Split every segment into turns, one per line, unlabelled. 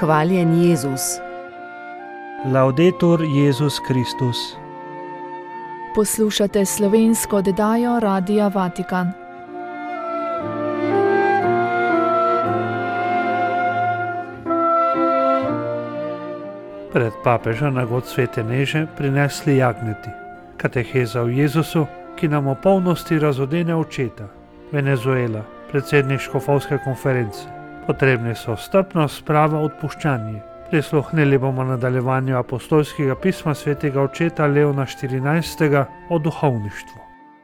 Hvaljen Jezus.
Laudetur Jezus Kristus.
Poslušate slovensko oddajo Radia Vatikan.
Pred papeža na god Svete Neže prinesli jagnjeti. Kateheza o Jezusu, ki nam v polnosti razodene očeta. Venezuela, predsednik škofovske konference. Potrebni so strpnost, sprava, odpuščanje. Prisluhnili bomo nadaljevanju apostolskega pisma svetega očeta Leona XIV o duhovništvu.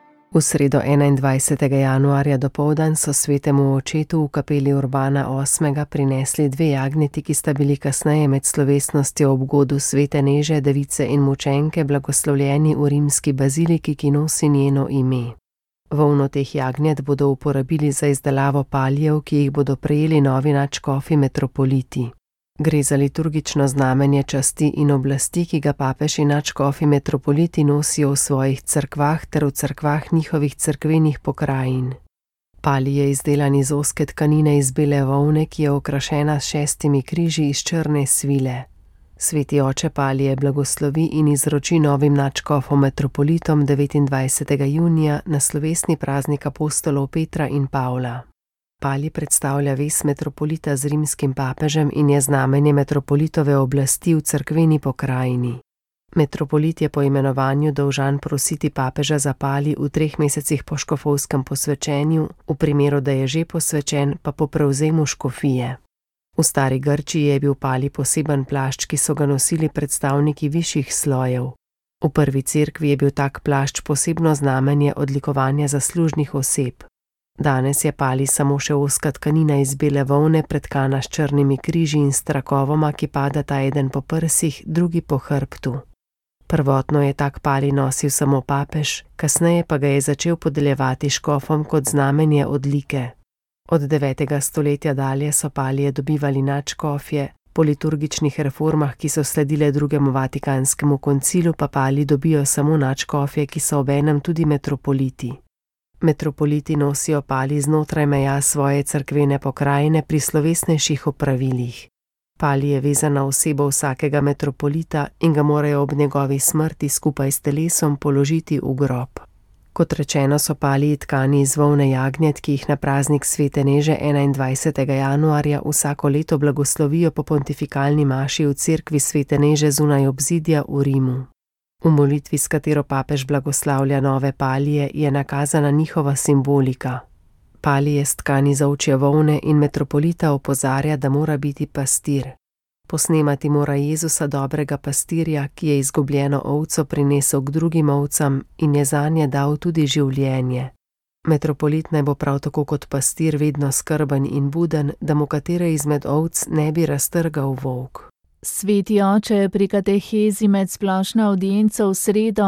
V sredo 21. januarja dopoldan so svetemu očetu v kapeli Urbana VIII. Prinesli dve jagnjeti, ki sta bili kasneje med slovesnostjo ob godu Svete Neže, device in mučenke blagoslovljeni v rimski baziliki, ki nosi njeno ime. Volno teh jagnjet bodo uporabili za izdelavo paljev, ki jih bodo prejeli novi nadškofi metropoliti. Gre za liturgično znamenje časti in oblasti, ki ga papež in nadškofi metropoliti nosijo v svojih cerkvah ter v cerkvah njihovih cerkvenih pokrajin. Palij je izdelan iz ozke tkanine iz bele volne, ki je okrašena s 6 križi iz črne svile. Sveti oče palije blagoslovi in izroči novim nadškofom metropolitom 29. junija na slovesni praznik apostolov Petra in Pavla. Palij predstavlja vez metropolita z rimskim papežem in je znamenje metropolitove oblasti v cerkveni pokrajini. Metropolit je po imenovanju dolžan prositi papeža za palij v 3 mesecih po škofovskem posvečenju, v primeru, da je že posvečen, pa po prevzemu škofije. V stari Grčiji je bil palij poseben plašč, ki so ga nosili predstavniki višjih slojev. V prvi cerkvi je bil tak plašč posebno znamenje odlikovanja zaslužnih oseb. Danes je palij samo še ozka tkanina iz bele volne, pretkana s črnimi križi in s trakovoma, ki padata eden po prsih, drugi po hrbtu. Prvotno je tak palij nosil samo papež, kasneje pa ga je začel podeljevati škofom kot znamenje odlike. Od 9. stoletja dalje so palije dobivali nadškofje, po liturgičnih reformah, ki so sledile drugemu vatikanskemu koncilu, pa palij dobijo samo nadškofje, ki so obenem tudi metropoliti. Metropoliti nosijo palij znotraj meja svoje cerkvene pokrajine pri slovesnejših opravilih. Palij je vezan na osebo vsakega metropolita in ga morajo ob njegovi smrti skupaj s telesom položiti v grob. Kot rečeno, so paliji tkani iz volne jagnjet, ki jih na praznik Svete Neže 21. januarja vsako leto blagoslovijo po pontifikalni maši v cerkvi Svete Neže zunaj obzidja v Rimu. V molitvi, s katero papež blagoslavlja nove palije, je nakazana njihova simbolika. Palij je stkan iz ovčje volne in metropolita opozarja, da mora biti pastir. Posnemati mora Jezusa, dobrega pastirja, ki je izgubljeno ovco prinesel k drugim ovcam in je zanje dal tudi življenje. Metropolit naj bo prav tako kot pastir vedno skrben in buden, da mu katere izmed ovc ne bi raztrgal volk.
Sveti oče je pri katehezi med splošno avdienco v sredo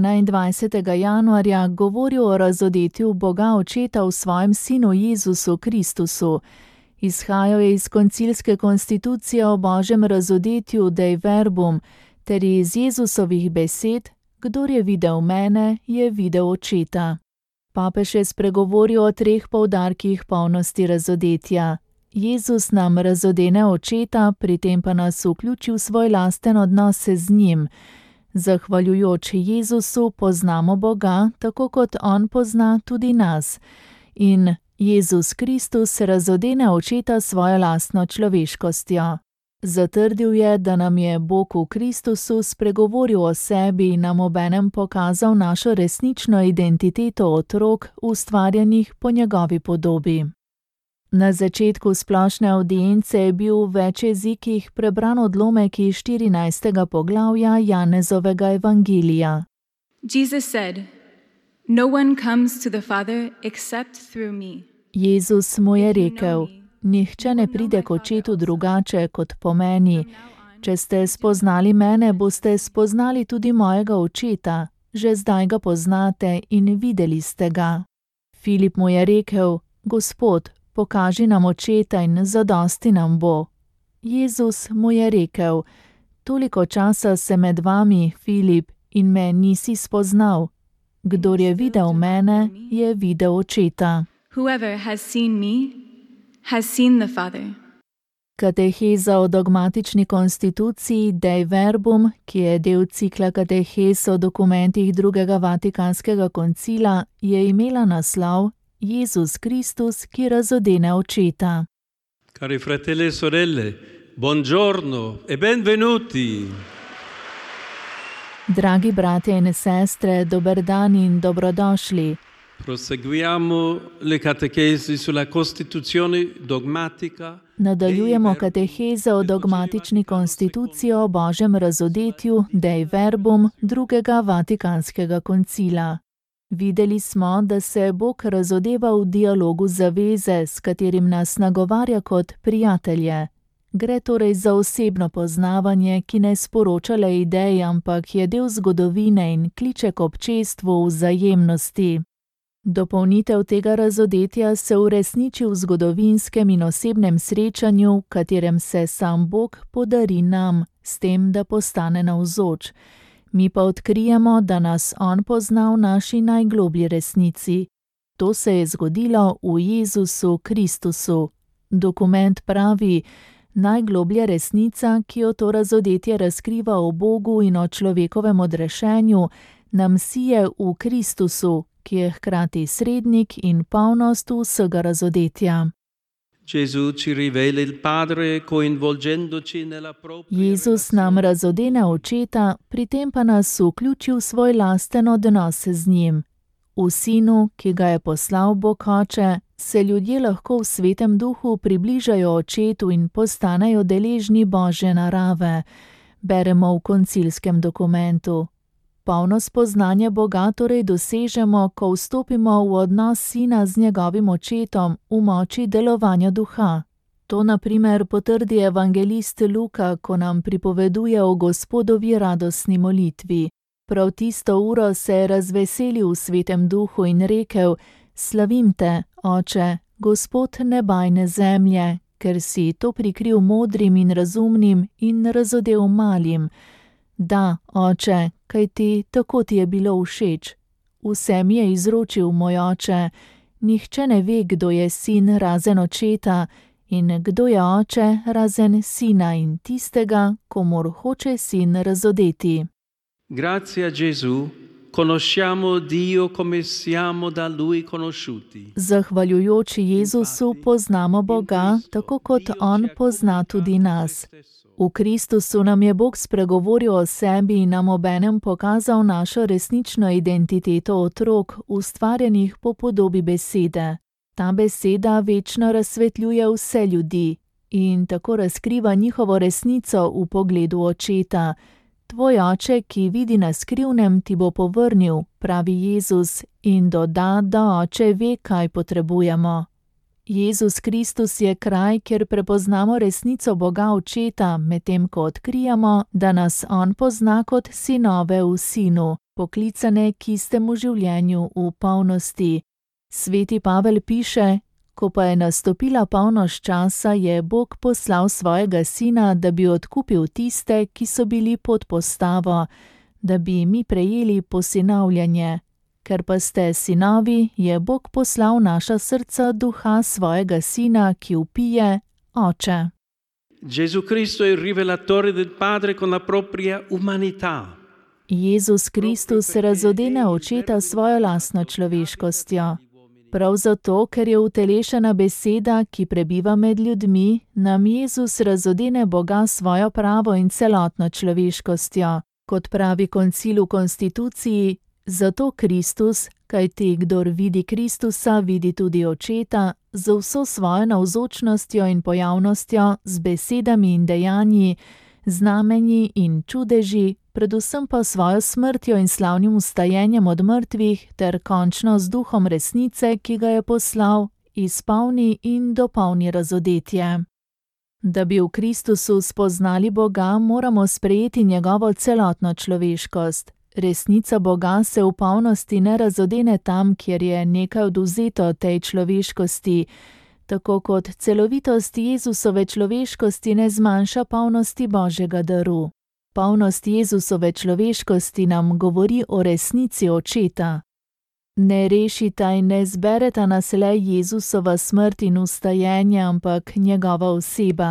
21. januarja govoril o razodetju Boga Očeta v svojem sinu Jezusu Kristusu. Izhajal je iz koncilske konstitucije o Božjem razodetju Dei Verbum ter iz Jezusovih besed: Kdor je videl mene, je videl Očeta. Papež je spregovoril o 3 poudarkih polnosti razodetja. Jezus nam razodene Očeta, pri tem pa nas vključi v svoj lasten odnos z njim. Zahvaljujoč Jezusu poznamo Boga, tako kot on pozna tudi nas. In Jezus Kristus razodene Očeta svojo lastno človeškostjo. Zatrdil je, da nam je Bog v Kristusu spregovoril o sebi in nam obenem pokazal našo resnično identiteto otrok, ustvarjenih po njegovi podobi. Na začetku splošne avdience je bil v več jezikih prebran odlomek iz 14. poglavja Janezovega evangelija.
Jesus said, "No one comes to the Father except through me."
Jezus mu je rekel: Nihče ne pride k Očetu drugače kot po meni. Če ste spoznali mene, boste spoznali tudi mojega Očeta. Že zdaj ga poznate in videli ste ga. Filip mu je rekel: Gospod, pokaži nam Očeta in zadosti nam bo. Jezus mu je rekel: Toliko časa sem med vami, Filip, in me nisi spoznal. Kdor je videl mene, je videl Očeta.
Whoever has seen me has seen the Father.
Kateheza o dogmatični konstituciji Dei Verbum, ki je del cikla katehez o dokumentih drugega Vatikanskega koncila, je imela naslov Jezus Kristus, ki razodene očeta.
Cari fratelli e sorelle, buongiorno e benvenuti.
Dragi bratje in sestre, dober dan in dobrodošli.
Proseguiamo le catechesi sulla Costituzione dogmatica.
Nadaljujemo kateheze o dogmatični konstituciji o Božjem razodetju Dei Verbum drugega Vatikanskega koncila. Videli smo, da se Bog razodeva v dialogu zaveze, s katerim nas nagovarja kot prijatelje. Gre torej za osebno poznavanje, ki ne sporoča le idej, ampak je del zgodovine in kliče k občestvu vzajemnosti. Dopolnitev tega razodetja se uresniči v zgodovinskem in osebnem srečanju, v katerem se sam Bog podari nam, s tem, da postane navzoč. Mi pa odkrijemo, da nas On pozna v naši najgloblji resnici. To se je zgodilo v Jezusu Kristusu. Dokument pravi: najgloblja resnica, ki jo to razodetje razkriva o Bogu in o človekovem odrešenju, nam sije v Kristusu, ki je hkrati srednik in polnost vsega razodetja. Jezus nam razodene očeta, pri tem pa nas vključi v svoj lasten odnos z njim. V Sinu, ki ga je poslal Bog Oče, se ljudje lahko v Svetem Duhu približajo očetu in postanejo deležni Božje narave, beremo v koncilskem dokumentu. Polno spoznanje Boga torej dosežemo, ko vstopimo v odnos Sina z njegovim očetom v moči delovanja Duha. To na primer potrdi evangelist Luka, ko nam pripoveduje o Gospodovi radostni molitvi. Prav tisto uro se je razveselil v Svetem Duhu in rekel: Slavim te, Oče, Gospod neba in zemlje, ker si to prikril modrim in razumnim in razodel malim. Da, Oče, kajti tako ti je bilo všeč. Vse mi je izročil moj Oče. Nihče ne ve, kdo je sin razen očeta in kdo je oče razen sina in tistega, komur hoče sin razodeti.
Grazie a Gesù, conosciamo Dio come siamo da Lui conosciuti.
Zahvaljujoč Jezusu poznamo Boga, tako kot On pozna tudi nas. V Kristusu nam je Bog spregovoril o sebi in nam obenem pokazal našo resnično identiteto otrok, ustvarjenih po podobi besede. Ta beseda večno razsvetljuje vse ljudi in tako razkriva njihovo resnico v pogledu očeta. Tvoj oče, ki vidi na skrivnem, ti bo povrnil, pravi Jezus, in doda, da oče ve, kaj potrebujemo. Jezus Kristus je kraj, kjer prepoznamo resnico Boga Očeta, medtem ko odkrijamo, da nas On pozna kot sinove v Sinu, poklicane k istemu življenju v polnosti. Sveti Pavel piše: ko pa je nastopila polnošč časa, je Bog poslal svojega Sina, da bi odkupil tiste, ki so bili pod postavo, da bi mi prejeli posinavljanje. Ker pa ste sinovi, je Bog poslal v naša srca duha svojega Sina, ki vpije: Oče.
Gesù Cristo è il rivelatore del Padre con la propria umanità.
Jezus Kristus razodene očeta svojo lastno človeškostjo. Prav zato, ker je utelešena beseda, ki prebiva med ljudmi, nam Jezus razodene Boga svojo pravo in celotno človeškostjo. Kot pravi koncil v konstituciji, zato Kristus, kajti kdor vidi Kristusa, vidi tudi očeta, z vso svojo navzočnostjo in pojavnostjo, z besedami in dejanji, znamenji in čudeži, predvsem pa svojo smrtjo in slavnim vstajenjem od mrtvih, ter končno z duhom resnice, ki ga je poslal, izpolni in dopolni razodetje. Da bi v Kristusu spoznali Boga, moramo sprejeti njegovo celotno človeškost. Resnica Boga se v polnosti ne razodene tam, kjer je nekaj odvzeto tej človeškosti, tako kot celovitost Jezusove človeškosti ne zmanjša polnosti Božjega daru. Polnost Jezusove človeškosti nam govori o resnici očeta. Ne rešita in ne zbereta nas le Jezusova smrt in vstajenje, ampak njegova oseba.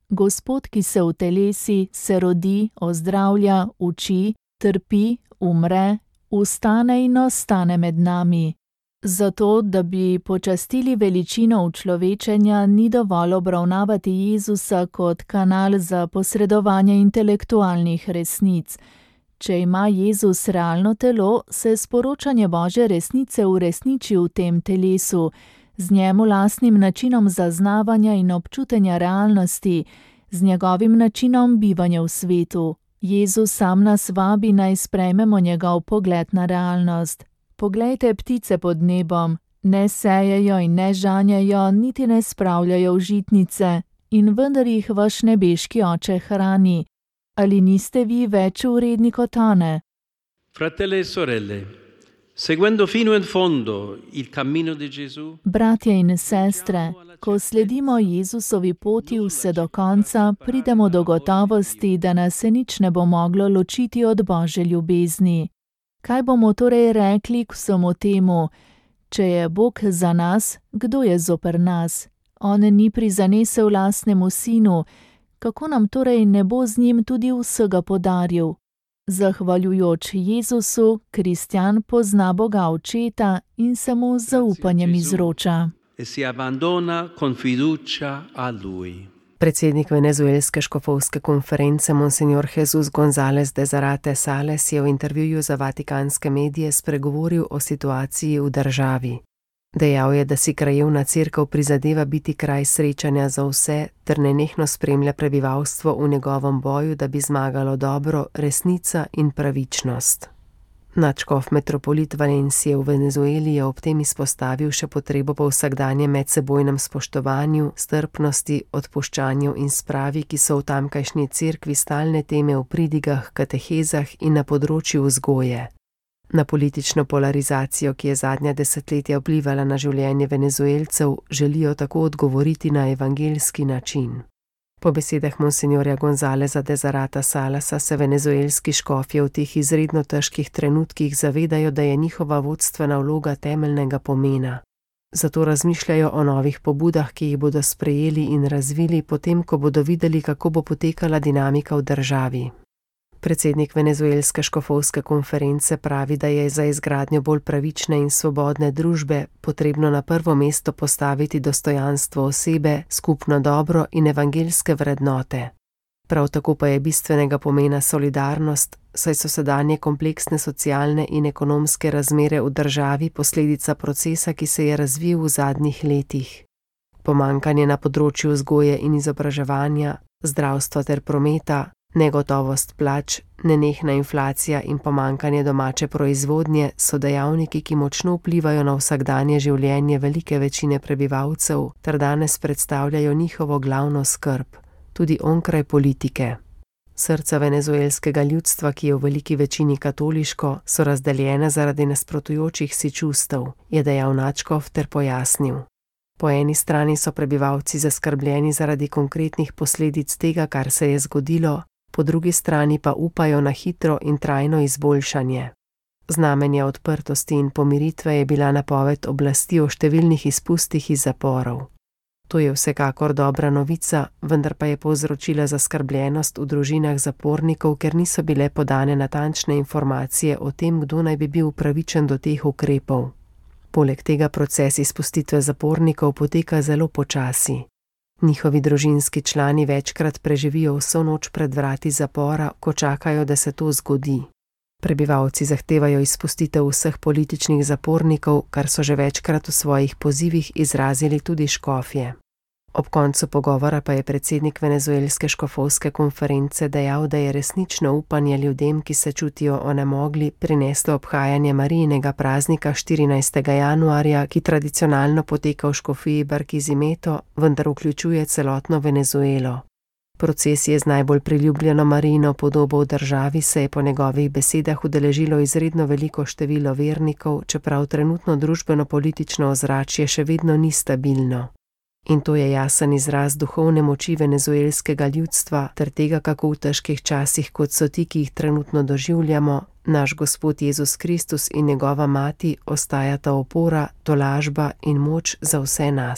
Gospod, ki se utelesi, se rodi, ozdravlja, uči, trpi, umre, vstane in ostane med nami. Zato, da bi počastili veličino učlovečenja, ni dovolj obravnavati Jezusa kot kanal za posredovanje intelektualnih resnic. Če ima Jezus realno telo, se sporočanje Božje resnice uresniči v tem telesu, z njemu lastnim načinom zaznavanja in občutenja realnosti, z njegovim načinom bivanja v svetu. Jezus sam nas vabi, naj sprejmemo njegov pogled na realnost. Poglejte ptice pod nebom, ne sejejo in ne žanjejo, niti ne spravljajo v žitnice, in vendar jih vaš nebeški Oče hrani. Ali niste vi več vredni kot one?
Fratelli e sorelle, seguendo fino in fondo il cammino di Gesù,
Bratje in sestre, ko sledimo Jezusovi poti vse do konca, pridemo do gotovosti, da nas se nič ne bo moglo ločiti od Božje ljubezni. Kaj bomo torej rekli k vsemu temu? Če je Bog za nas, kdo je zoper nas? On ni prizanesel lastnemu sinu, kako nam torej ne bo z njim tudi vsega podaril? Zahvaljujoč Jezusu, kristjan pozna Boga Očeta in se mu z zaupanjem izroča.
e si abbandona con fiducia a Lui.
Predsednik venezuelske škofovske konference Monsignor Jesus González de Zarate Sales je v intervjuju za vatikanske medije spregovoril o situaciji v državi. Dejal je, da si krajevna cerkev prizadeva biti kraj srečanja za vse ter nenehno spremlja prebivalstvo v njegovem boju, da bi zmagalo dobro, resnica in pravičnost. Nadškof metropolit Valencije v Venezueli je ob tem izpostavil še potrebo po vsakdanjem medsebojnem spoštovanju, strpnosti, odpuščanju in spravi, ki so v tamkajšnji cerkvi stalne teme v pridigah, katehezah in na področju vzgoje. Na politično polarizacijo, ki je zadnja desetletja vplivala na življenje Venezuelcev, želijo tako odgovoriti na evangeljski način. Po besedah monsinjorja Gonzáleza de Zarata Salasa se venezuelski škofje v teh izredno težkih trenutkih zavedajo, da je njihova vodstvena vloga temeljnega pomena. Zato razmišljajo o novih pobudah, ki jih bodo sprejeli in razvili, potem ko bodo videli, kako bo potekala dinamika v državi. Predsednik venezuelske škofovske konference pravi, da je za izgradnjo bolj pravične in svobodne družbe potrebno na prvo mesto postaviti dostojanstvo osebe, skupno dobro in evangeljske vrednote. Prav tako pa je bistvenega pomena solidarnost, saj so sedanje kompleksne socialne in ekonomske razmere v državi posledica procesa, ki se je razvil v zadnjih letih. Pomanjkanje na področju vzgoje in izobraževanja, zdravstva ter prometa, negotovost plač, nenehna inflacija in pomanjkanje domače proizvodnje so dejavniki, ki močno vplivajo na vsakdanje življenje velike večine prebivalcev ter danes predstavljajo njihovo glavno skrb, tudi onkraj politike. Srca venezuelskega ljudstva, ki je v veliki večini katoliško, so razdeljene zaradi nasprotujočih si čustev, je dejal nadškof ter pojasnil. Po eni strani so prebivalci zaskrbljeni zaradi konkretnih posledic tega, kar se je zgodilo, po drugi strani pa upajo na hitro in trajno izboljšanje. Znamenje odprtosti in pomiritve je bila napoved oblasti o številnih izpustih iz zaporov. To je vsekakor dobra novica, vendar pa je povzročila zaskrbljenost v družinah zapornikov, ker niso bile podane natančne informacije o tem, kdo naj bi bil upravičen do teh ukrepov. Poleg tega proces izpustitve zapornikov poteka zelo počasi. Njihovi družinski člani večkrat preživijo vso noč pred vrati zapora, ko čakajo, da se to zgodi. Prebivalci zahtevajo izpustitev vseh političnih zapornikov, kar so že večkrat v svojih pozivih izrazili tudi škofje. Ob koncu pogovora pa je predsednik venezuelske škofovske konference dejal, da je resnično upanje ljudem, ki se čutijo onemogli, prineslo obhajanje Marijinega praznika 14. januarja, ki tradicionalno poteka v škofiji Barquisimeto, vendar vključuje celotno Venezuelo. Proces je z najbolj priljubljeno Marijino podobo v državi, se je po njegovih besedah udeležilo izredno veliko število vernikov, čeprav trenutno družbeno-politično ozračje še vedno ni stabilno. In to je jasen izraz duhovne moči venezuelskega ljudstva ter tega, kako v težkih časih, kot so ti, ki jih trenutno doživljamo, naš Gospod Jezus Kristus in njegova mati ostajata opora, tolažba in moč za vse nas,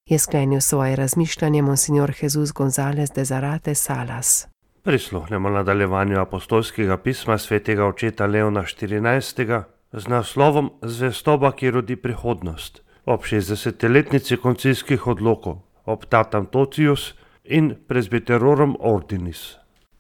je sklenil svoje razmišljanje monsignor Jesús González de Zarate Salas.
Prisluhnemo nadaljevanju apostolskega pisma svetega očeta Leona XIV. Z naslovom Zvestoba, ki rodi prihodnost, ob 60-letnici koncilskih odlokov, ob Tatam Totius in Presbyterorum Ordinis.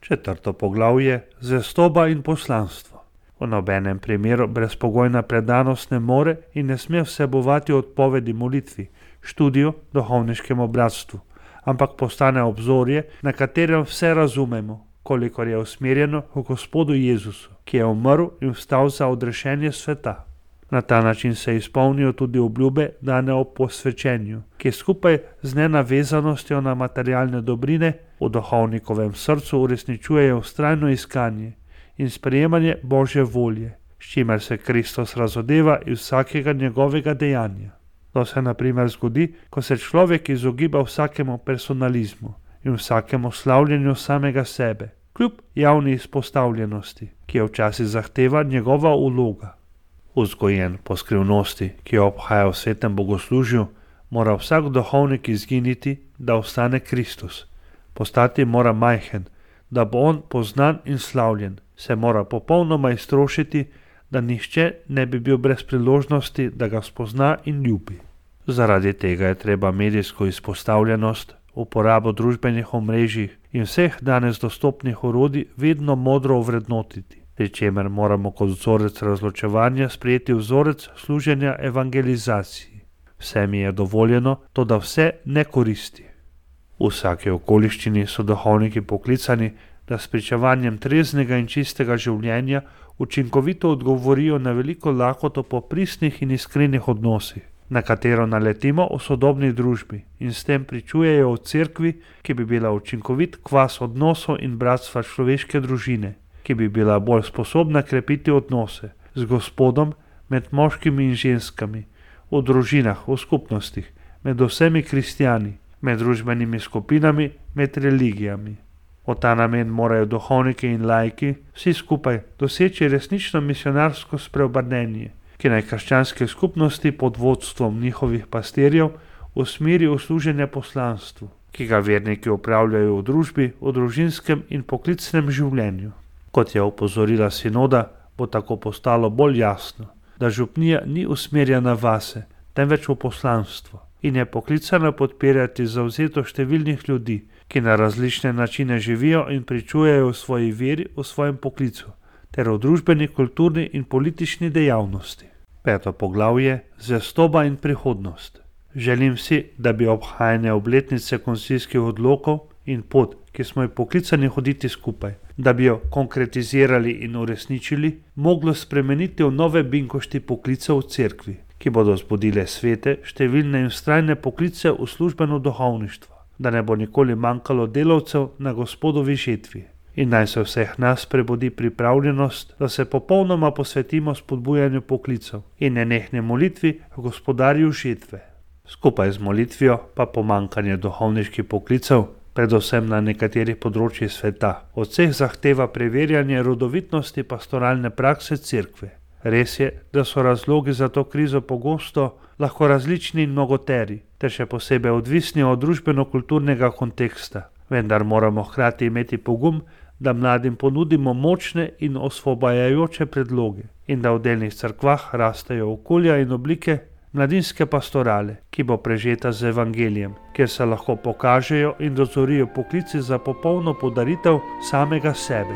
4. poglavje Zvestoba in poslanstvo. V nobenem primeru brezpogojna predanost ne more in ne sme vsebovati odpovedi molitvi, študiju, duhovniškemu bratstvu, ampak postane obzorje, na katerem vse razumemo, kolikor je usmerjeno v Gospodu Jezusu, ki je umrl in vstal za odrešenje sveta. Na ta način se izpolnijo tudi obljube dane ob posvečenju, ki skupaj z nenavezanostjo na materialne dobrine v duhovnikovem srcu uresničujejo vztrajno iskanje in sprejemanje Božje volje, s čimer se Kristus razodeva iz vsakega njegovega dejanja. To se na primer zgodi, ko se človek izogiba vsakemu personalizmu in vsakemu slavljenju samega sebe, kljub javni izpostavljenosti, ki jo včasih zahteva njegova vloga. Vzgojen po skrivnosti, ki jo obhaja v svetem bogoslužju, mora vsak duhovnik izginiti, da ostane Kristus. Postati mora majhen, da bo on poznan in slavljen, se mora popolnoma iztrošiti, da nihče ne bi bil brez priložnosti, da ga spozna in ljubi. Zaradi tega je treba medijsko izpostavljenost, uporabo družbenih omrežij in vseh danes dostopnih orodij vedno modro ovrednotiti, pri čemer moramo kot vzorec razločevanja sprejeti vzorec služenja evangelizaciji. Vse mi je dovoljeno, toda vse ne koristi. V vsaki okoliščini so duhovniki poklicani, da s pričevanjem treznega in čistega življenja učinkovito odgovorijo na veliko lakoto po pristnih in iskrenih odnosih, na katero naletimo v sodobni družbi in s tem pričujejo v cerkvi, ki bi bila učinkovit kvas odnosov in bratstva človeške družine, ki bi bila bolj sposobna krepiti odnose z Gospodom med moškimi in ženskami, v družinah, v skupnostih, med vsemi kristjani, med družbenimi skupinami, med religijami. V ta namen morajo duhovniki in laiki vsi skupaj doseči resnično misionarsko spreobrnenje, ki naj krščanske skupnosti pod vodstvom njihovih pastirjev usmeri v služenje poslanstvu, ki ga verniki opravljajo v družbi, v družinskem in poklicnem življenju. Kot je opozorila sinoda, bo tako postalo bolj jasno, da župnija ni usmerjena vase, temveč v poslanstvo in je poklicana podpirati zavzeto številnih ljudi, ki na različne načine živijo in pričujejo v svoji veri, v svojem poklicu, ter v družbeni, kulturni in politični dejavnosti. 5. poglavje Zvestoba in prihodnost. Želim si, da bi obhajanje obletnice koncilskih odlokov in pot, ki smo jo poklicani hoditi skupaj, da bi jo konkretizirali in uresničili, moglo spremeniti v nove binkošti poklicev v cerkvi, ki bodo zbudile svete, številne in vztrajne poklice v službeno duhovništvo, da ne bo nikoli manjkalo delavcev na Gospodovi žetvi. In naj se vseh nas prebudi pripravljenost, da se popolnoma posvetimo spodbujanju poklicev in nenehne molitvi Gospodarju žetve. Skupaj z molitvijo pa pomanjkanje duhovniških poklicev, predvsem na nekaterih področjih sveta, od vseh zahteva preverjanje rodovitnosti pastoralne prakse cerkve. Res je, da so razlogi za to krizo pogosto lahko različni in mnogoteri, ter še posebej odvisni od družbeno-kulturnega konteksta, vendar moramo hkrati imeti pogum, da mladim ponudimo močne in osvobajajoče predloge in da v delnih cerkvah rastejo okolja in oblike mladinske pastorale, ki bo prežeta z evangelijem, kjer se lahko pokažejo in dozorijo poklici za popolno podaritev samega sebe.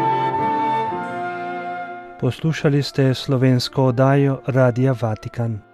Poslušali ste slovensko oddajo Radia Vatikan.